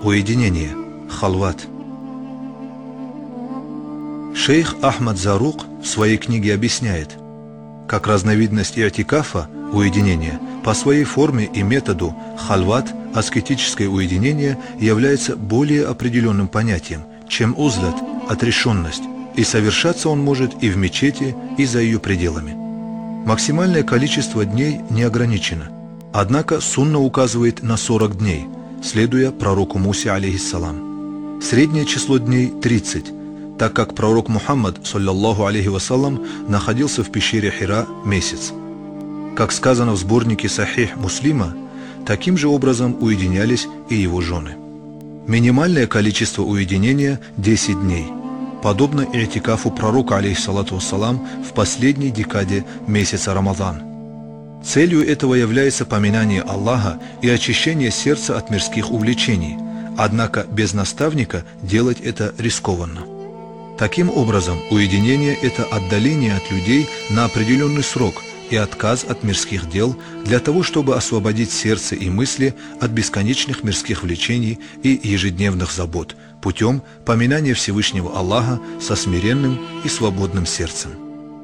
Уединение. Халват. Шейх Ахмад Зарук в своей книге объясняет, как разновидность иатикафа, уединения, по своей форме и методу хальват, аскетическое уединение, является более определенным понятием, чем узлат, отрешенность, и совершаться он может и в мечети, и за ее пределами. Максимальное количество дней не ограничено, однако сунна указывает на 40 дней, следуя пророку Мусе, алейхиссалам. Среднее число дней 30, так как пророк Мухаммад, саллаллаху алейхи вассалам, находился в пещере Хира месяц. Как сказано в сборнике Сахих Муслима, таким же образом уединялись и его жены. Минимальное количество уединения – 10 дней, подобно иатикафу пророка, алейхиссалату вассалам, в последней декаде месяца Рамадан. Целью этого является поминание Аллаха и очищение сердца от мирских увлечений, однако без наставника делать это рискованно. Таким образом, уединение – это отдаление от людей на определенный срок и отказ от мирских дел для того, чтобы освободить сердце и мысли от бесконечных мирских влечений и ежедневных забот путем поминания Всевышнего Аллаха со смиренным и свободным сердцем.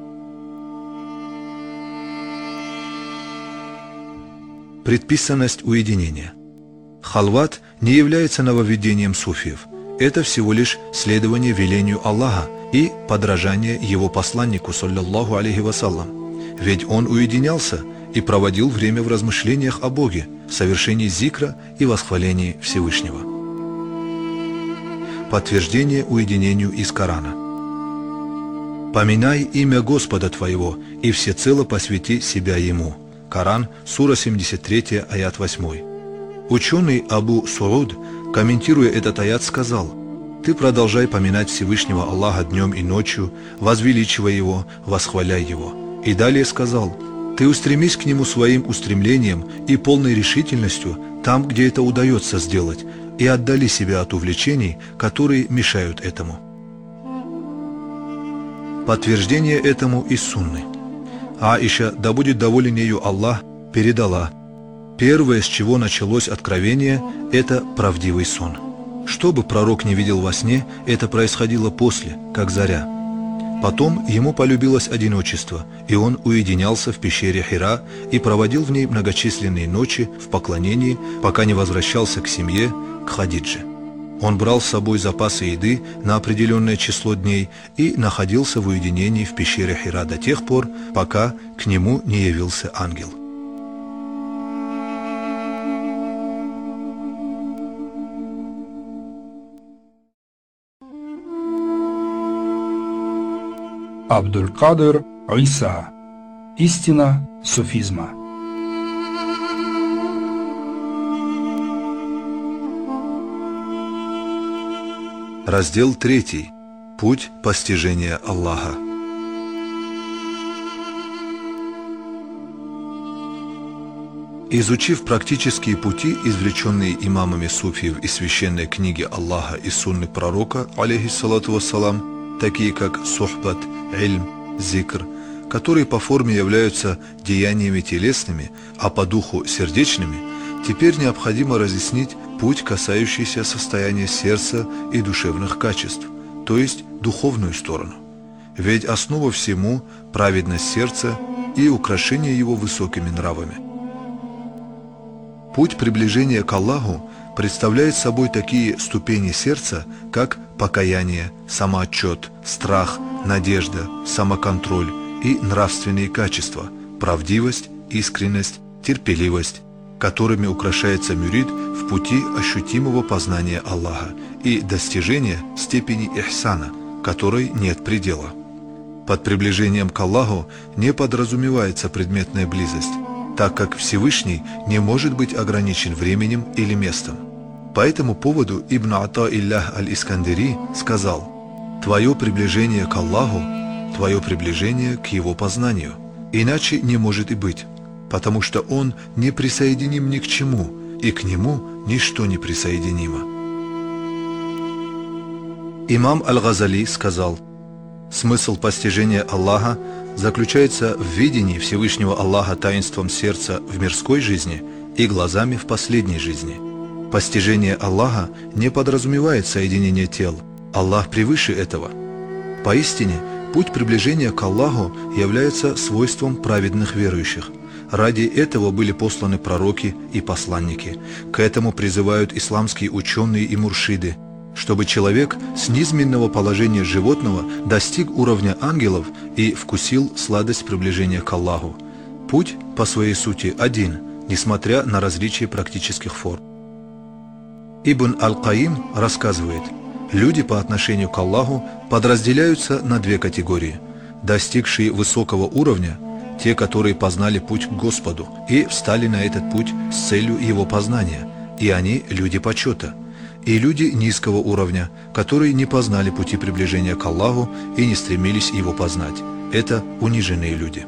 Предписанность уединения. Халват не является нововведением суфиев. Это всего лишь следование велению Аллаха и подражание его посланнику, саллаллаху алейхи вассалам. Ведь он уединялся и проводил время в размышлениях о Боге, совершении зикра и восхвалении Всевышнего. Подтверждение уединению из Корана. «Поминай имя Господа твоего и всецело посвяти себя Ему». Коран, сура 73, аят 8. Ученый Абу Сууд, комментируя этот аят, сказал: «Ты продолжай поминать Всевышнего Аллаха днем и ночью, возвеличивай Его, восхваляй Его». И далее сказал: «Ты устремись к Нему своим устремлением и полной решительностью там, где это удается сделать, и отдали себя от увлечений, которые мешают этому». Подтверждение этому из сунны. Аиша, да будет доволен ею Аллах, передала: первое, с чего началось откровение, это правдивый сон. Что бы пророк не видел во сне, это происходило после, как заря. Потом ему полюбилось одиночество, и он уединялся в пещере Хира и проводил в ней многочисленные ночи в поклонении, пока не возвращался к семье, к Хадидже. Он брал с собой запасы еды на определенное число дней и находился в уединении в пещере Хира до тех пор, пока к нему не явился ангел. Абдуль-Кадир Иса. Истина суфизма. Раздел 3. Путь постижения Аллаха. Изучив практические пути, извлеченные имамами суфиев из священной книги Аллаха и сунны пророка, алейхиссалату вассалам, такие как сухбат, ильм, зикр, которые по форме являются деяниями телесными, а по духу сердечными, теперь необходимо разъяснить путь, касающийся состояния сердца и душевных качеств, то есть духовную сторону. Ведь основа всему – праведность сердца и украшение его высокими нравами. Путь приближения к Аллаху представляет собой такие ступени сердца, как покаяние, самоотчет, страх, надежда, самоконтроль и нравственные качества, правдивость, искренность, терпеливость, которыми украшается мюрид в пути ощутимого познания Аллаха и достижения степени ихсана, которой нет предела. Под приближением к Аллаху не подразумевается предметная близость, так как Всевышний не может быть ограничен временем или местом. По этому поводу Ибн Ата-Иллях аль-Искандири сказал: «Твое приближение к Аллаху, твое приближение к Его познанию, иначе не может и быть, потому что Он не присоединим ни к чему, и к Нему ничто не присоединимо». Имам Аль-Газали сказал: «Смысл постижения Аллаха заключается в видении Всевышнего Аллаха таинством сердца в мирской жизни и глазами в последней жизни. Постижение Аллаха не подразумевает соединение тел. Аллах превыше этого. Поистине, путь приближения к Аллаху является свойством праведных верующих. Ради этого были посланы пророки и посланники. К этому призывают исламские ученые и муршиды, чтобы человек с низменного положения животного достиг уровня ангелов и вкусил сладость приближения к Аллаху. Путь по своей сути один, несмотря на различия практических форм. Ибн Аль-Каим рассказывает, люди по отношению к Аллаху подразделяются на две категории: достигшие высокого уровня, те, которые познали путь к Господу и встали на этот путь с целью его познания, и они люди почета, и люди низкого уровня, которые не познали пути приближения к Аллаху и не стремились его познать. Это униженные люди.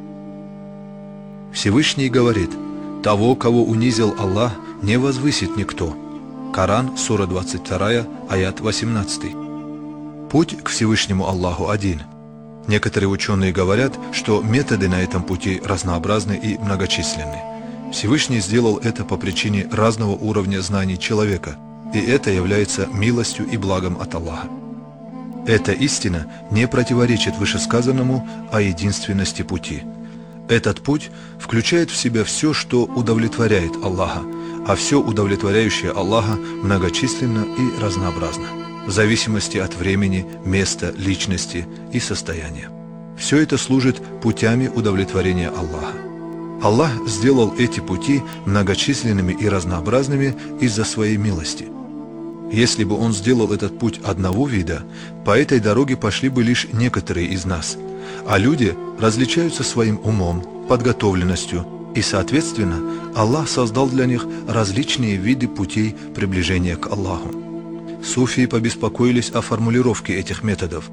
Всевышний говорит: того, кого унизил Аллах, не возвысит никто. Коран, сура 22, аят 18. Путь к Всевышнему Аллаху один. Некоторые ученые говорят, что методы на этом пути разнообразны и многочисленны. Всевышний сделал это по причине разного уровня знаний человека, и это является милостью и благом от Аллаха. Эта истина не противоречит вышесказанному о единственности пути. Этот путь включает в себя все, что удовлетворяет Аллаха, а все удовлетворяющее Аллаха многочисленно и разнообразно, в зависимости от времени, места, личности и состояния. Все это служит путями удовлетворения Аллаха. Аллах сделал эти пути многочисленными и разнообразными из-за своей милости. Если бы Он сделал этот путь одного вида, по этой дороге пошли бы лишь некоторые из нас, а люди различаются своим умом, подготовленностью, и, соответственно, Аллах создал для них различные виды путей приближения к Аллаху. Суфии побеспокоились о формулировке этих методов.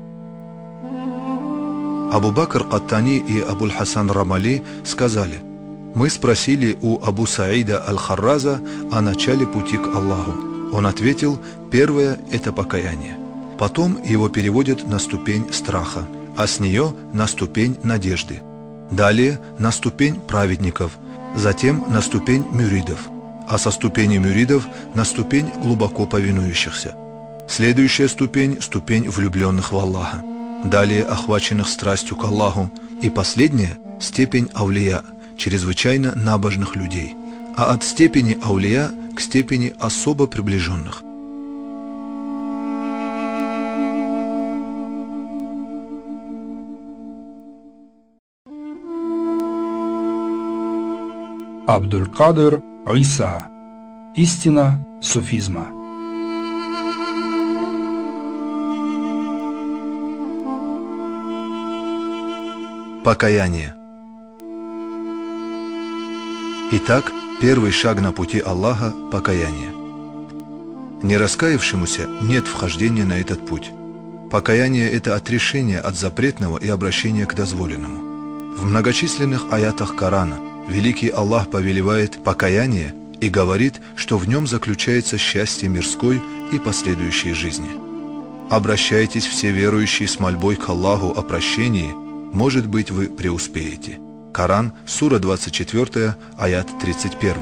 Абу Бакр Каттани и Абуль-Хасан Рамали сказали: «Мы спросили у Абу Саида Аль-Харраза о начале пути к Аллаху. Он ответил: первое – это покаяние. Потом его переводят на ступень страха, а с нее на ступень надежды. Далее на ступень праведников, затем на ступень мюридов, а со ступени мюридов на ступень глубоко повинующихся. Следующая ступень – ступень влюбленных в Аллаха, далее охваченных страстью к Аллаху, и последняя – степень аулия, чрезвычайно набожных людей, а от степени аулия к степени особо приближенных». Абдуль-Кадир Иса. Истина суфизма. Покаяние. Итак, первый шаг на пути Аллаха – покаяние. Нераскаявшемуся нет вхождения на этот путь. Покаяние – это отрешение от запретного и обращение к дозволенному. В многочисленных аятах Корана великий Аллах повелевает покаяние и говорит, что в нем заключается счастье мирской и последующей жизни. «Обращайтесь все верующие с мольбой к Аллаху о прощении, может быть, вы преуспеете». Коран, сура 24, аят 31.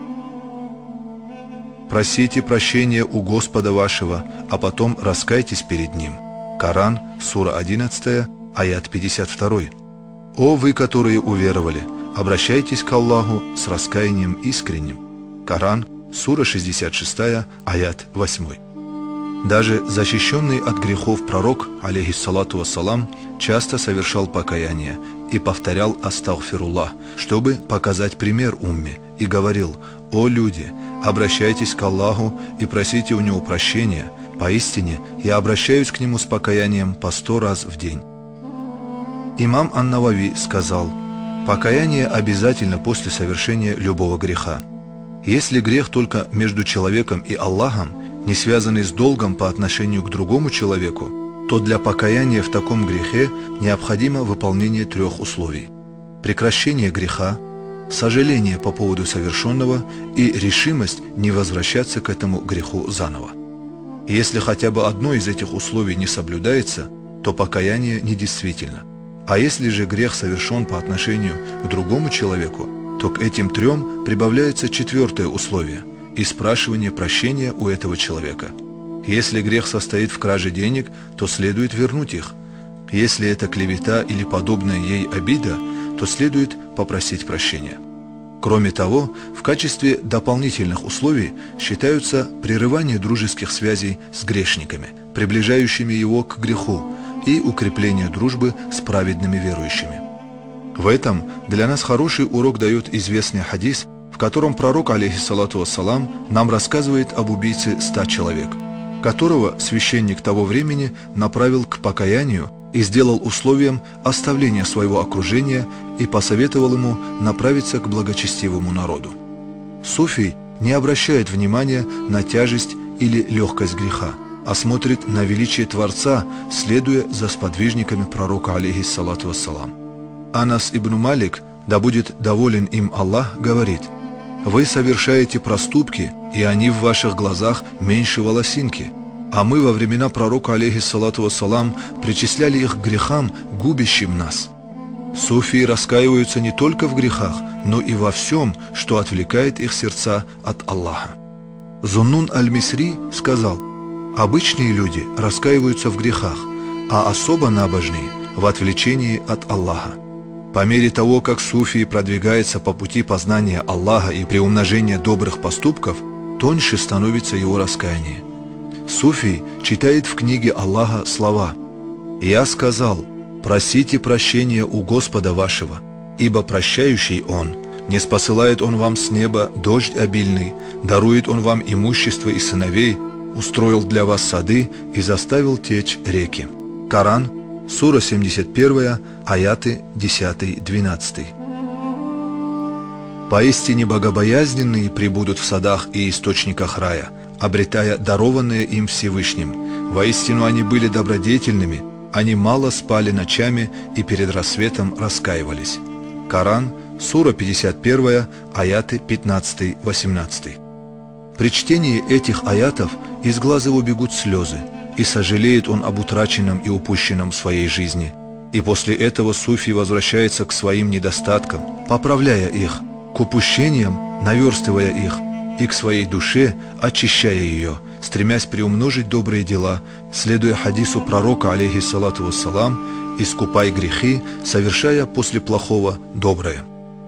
«Просите прощения у Господа вашего, а потом раскайтесь перед Ним». Коран, сура 11, аят 52. «О вы, которые уверовали, обращайтесь к Аллаху с раскаянием искренним». Коран, сура 66, аят 8. Даже защищенный от грехов пророк, алейхиссалату вассалам, часто совершал покаяние и повторял «Астагфируллах», чтобы показать пример умме, и говорил: «О люди, обращайтесь к Аллаху и просите у Него прощения, поистине я обращаюсь к Нему с покаянием по 100 раз в день». Имам Ан-Навави сказал: «Покаяние обязательно после совершения любого греха. Если грех только между человеком и Аллахом, не связанный с долгом по отношению к другому человеку, то для покаяния в таком грехе необходимо выполнение 3 условий: прекращение греха, сожаление по поводу совершенного и решимость не возвращаться к этому греху заново. Если хотя бы одно из этих условий не соблюдается, то покаяние недействительно. А если же грех совершен по отношению к другому человеку, то к этим 3 прибавляется 4-е условие: и спрашивание прощения у этого человека. Если грех состоит в краже денег, то следует вернуть их. Если это клевета или подобная ей обида, то следует попросить прощения. Кроме того, в качестве дополнительных условий считаются прерывание дружеских связей с грешниками, приближающими его к греху, и укрепление дружбы с праведными верующими. В этом для нас хороший урок дает известный хадис, в котором пророк, алейхиссалату вассалам, нам рассказывает об убийце 100 человек, которого священник того времени направил к покаянию и сделал условием оставления своего окружения и посоветовал ему направиться к благочестивому народу. Суфий не обращает внимания на тяжесть или легкость греха, а смотрит на величие Творца, следуя за сподвижниками пророка, алейхиссалату вассалам. Анас ибн Малик, да будет доволен им Аллах, говорит: «Вы совершаете проступки, и они в ваших глазах меньше волосинки, а мы во времена пророка, алейхиссалату вассалам, причисляли их к грехам, губящим нас». Суфии раскаиваются не только в грехах, но и во всем, что отвлекает их сердца от Аллаха. Зуннун аль-Мисри сказал: «Обычные люди раскаиваются в грехах, а особо набожные – в отвлечении от Аллаха». По мере того, как суфий продвигается по пути познания Аллаха и приумножения добрых поступков, тоньше становится его раскаяние. Суфий читает в книге Аллаха слова: «Я сказал, просите прощения у Господа вашего, ибо прощающий Он, не спосылает Он вам с неба дождь обильный, дарует Он вам имущество и сыновей, устроил для вас сады и заставил течь реки». Коран, сура 71, аяты 10-12. «Поистине богобоязненные пребудут в садах и источниках рая, обретая дарованное им Всевышним. Воистину они были добродетельными, они мало спали ночами и перед рассветом раскаивались». Коран, сура 51, аяты 15-18. При чтении этих аятов из глаз его бегут слезы, и сожалеет он об утраченном и упущенном в своей жизни. И после этого суфий возвращается к своим недостаткам, поправляя их, к упущениям, наверстывая их, и к своей душе, очищая ее, стремясь приумножить добрые дела, следуя хадису пророка, алейхиссалату вассалам: «Искупай грехи, совершая после плохого доброе».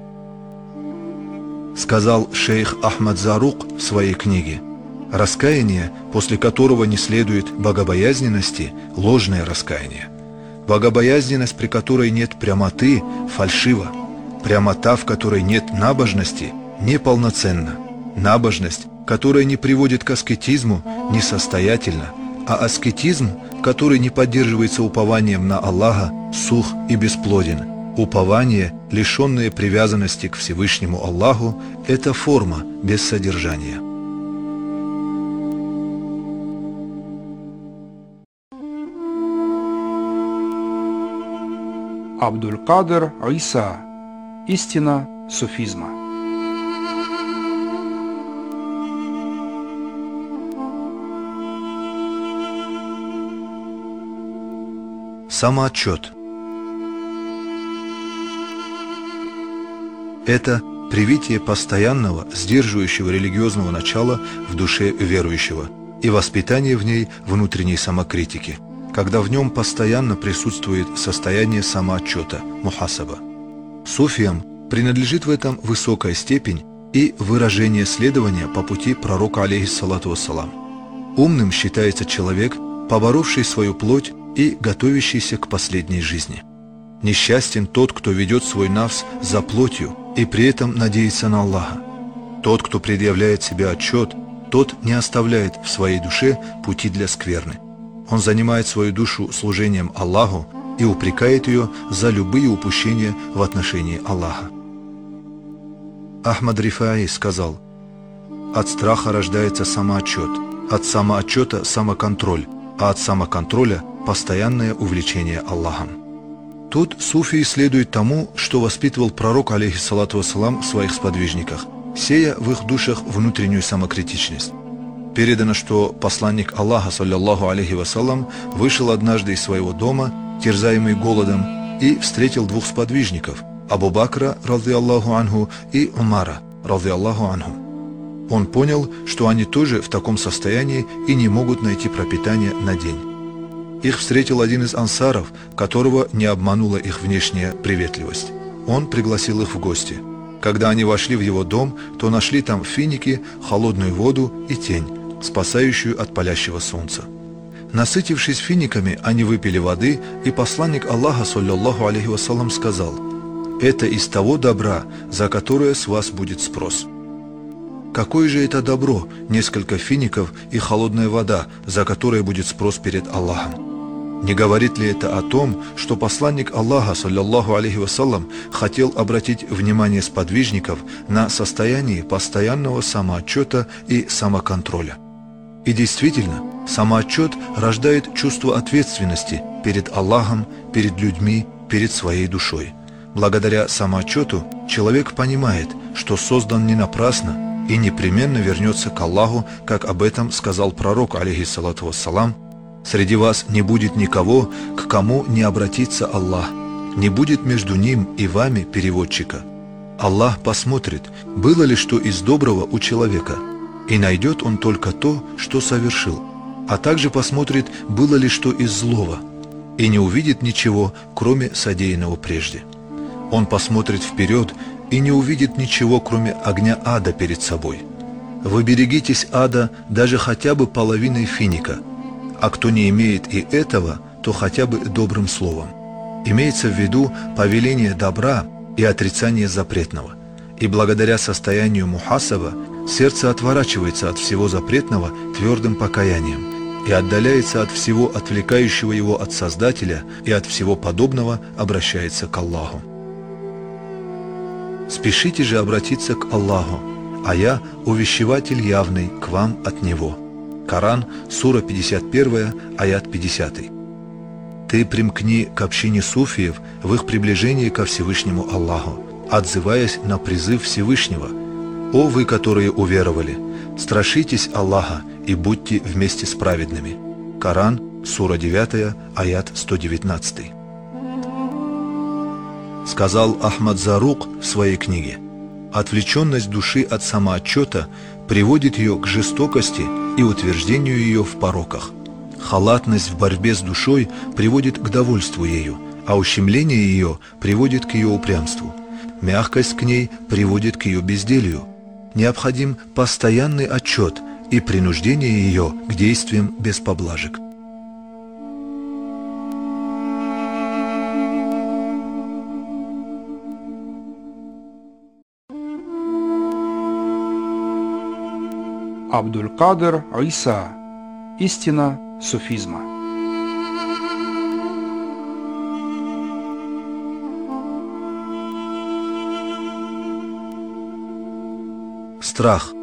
Сказал шейх Ахмад Зарук в своей книге: «Раскаяние, после которого не следует богобоязненности, ложное раскаяние. Богобоязненность, при которой нет прямоты, фальшива. Прямота, в которой нет набожности, неполноценна. Набожность, которая не приводит к аскетизму, несостоятельна, а аскетизм, который не поддерживается упованием на Аллаха, сух и бесплоден. Упование, лишенное привязанности к Всевышнему Аллаху, это форма без содержания». Абдуль-Кадир Иса. Истина суфизма. Самоотчет. Это привитие постоянного, сдерживающего религиозного начала в душе верующего и воспитание в ней внутренней самокритики, когда в нем постоянно присутствует состояние самоотчета, мухасаба. Суфиям принадлежит в этом высокая степень и выражение следования по пути пророка, алейхиссалату вассалам. Умным считается человек, поборовший свою плоть и готовящийся к последней жизни. Несчастен тот, кто ведет свой нафс за плотью и при этом надеется на Аллаха. Тот, кто предъявляет себе отчет, тот не оставляет в своей душе пути для скверны. Он занимает свою душу служением Аллаху и упрекает ее за любые упущения в отношении Аллаха. Ахмад Рифаи сказал: «От страха рождается самоотчет, от самоотчета – самоконтроль, а от самоконтроля – постоянное увлечение Аллахом». Тут суфии следует тому, что воспитывал пророк, алейхиссалату вассалам, в своих сподвижниках, сея в их душах внутреннюю самокритичность. Передано, что посланник Аллаха, саллаллаху алейхи вассалам, вышел однажды из своего дома, терзаемый голодом, и встретил двух сподвижников – Абу Бакра, радhi Аллаху анху, и Умара, радhi Аллаху анху. Он понял, что они тоже в таком состоянии и не могут найти пропитание на день. Их встретил один из ансаров, которого не обманула их внешняя приветливость. Он пригласил их в гости. Когда они вошли в его дом, то нашли там финики, холодную воду и тень, спасающую от палящего солнца. Насытившись финиками, они выпили воды, и посланник Аллаха, саллаллаху алейхи вассалям, сказал: «Это из того добра, за которое с вас будет спрос». Какое же это добро, несколько фиников и холодная вода, за которое будет спрос перед Аллахом? Не говорит ли это о том, что посланник Аллаха, саллаллаху алейхи вассалям, хотел обратить внимание сподвижников на состояние постоянного самоотчета и самоконтроля? И действительно, самоотчет рождает чувство ответственности перед Аллахом, перед людьми, перед своей душой. Благодаря самоотчету человек понимает, что создан не напрасно и непременно вернется к Аллаху, как об этом сказал пророк, алейхиссалату вассалам: «Среди вас не будет никого, к кому не обратится Аллах, не будет между ним и вами переводчика. Аллах посмотрит, было ли что из доброго у человека, и найдет он только то, что совершил, а также посмотрит, было ли что из злого, и не увидит ничего, кроме содеянного прежде. Он посмотрит вперед и не увидит ничего, кроме огня ада перед собой. Вы берегитесь ада даже хотя бы половиной финика, а кто не имеет и этого, то хотя бы добрым словом». Имеется в виду повеление добра и отрицание запретного. И благодаря состоянию мухасаба сердце отворачивается от всего запретного твердым покаянием и отдаляется от всего отвлекающего его от Создателя, и от всего подобного обращается к Аллаху. «Спешите же обратиться к Аллаху, а я увещеватель явный к вам от Него». Коран, сура 51, аят 50. «Ты примкни к общине суфиев в их приближении ко Всевышнему Аллаху, отзываясь на призыв Всевышнего. О вы, которые уверовали, страшитесь Аллаха и будьте вместе с праведными». Коран, сура 9, аят 119. Сказал Ахмад Зарук в своей книге: «Отвлеченность души от самоотчета приводит ее к жестокости и утверждению ее в пороках. Халатность в борьбе с душой приводит к довольству ею, а ущемление ее приводит к ее упрямству. Мягкость к ней приводит к ее безделью. Необходим постоянный отчет и принуждение ее к действиям без поблажек». Абдуль-Кадир Иса. Истина суфизма. Страх.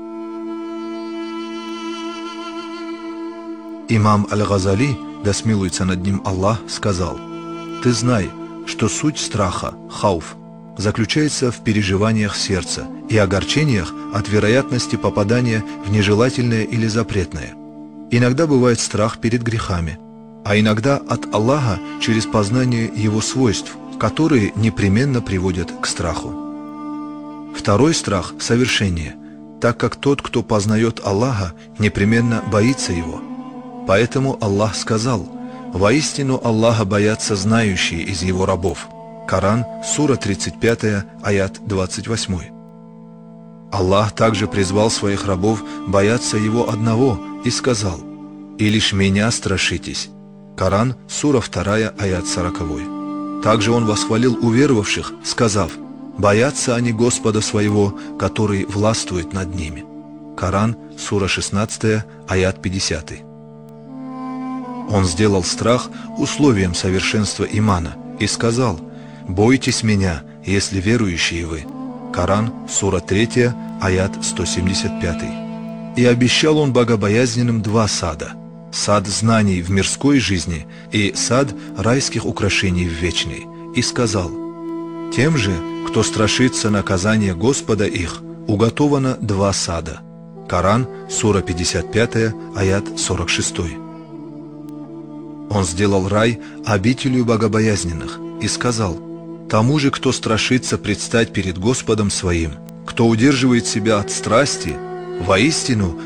Имам Аль-Газали, да смилуется над ним Аллах, сказал: «Ты знай, что суть страха, хауф, заключается в переживаниях сердца и огорчениях от вероятности попадания в нежелательное или запретное. Иногда бывает страх перед грехами, а иногда от Аллаха через познание Его свойств, которые непременно приводят к страху. Второй страх – совершение, так как тот, кто познает Аллаха, непременно боится Его. Поэтому Аллах сказал: «Воистину Аллаха боятся знающие из Его рабов». Коран, сура 35, аят 28. Аллах также призвал своих рабов бояться Его одного и сказал: «И лишь Меня страшитесь». Коран, сура 2, аят 40. Также Он восхвалил уверовавших, сказав: «Боятся они Господа своего, который властвует над ними». Коран, сура 16, аят 50. Он сделал страх условием совершенства имана и сказал: «Бойтесь Меня, если верующие вы». Коран, сура 3, аят 175. И обещал Он богобоязненным два сада: сад знаний в мирской жизни и сад райских украшений в вечной. И сказал: «Тем же, кто страшится наказания Господа их, уготовано два сада». Коран, сура 55, аят 46. Он сделал рай обителью богобоязненных и сказал: «Тому же, кто страшится предстать перед Господом своим, кто удерживает себя от страсти, Воистину,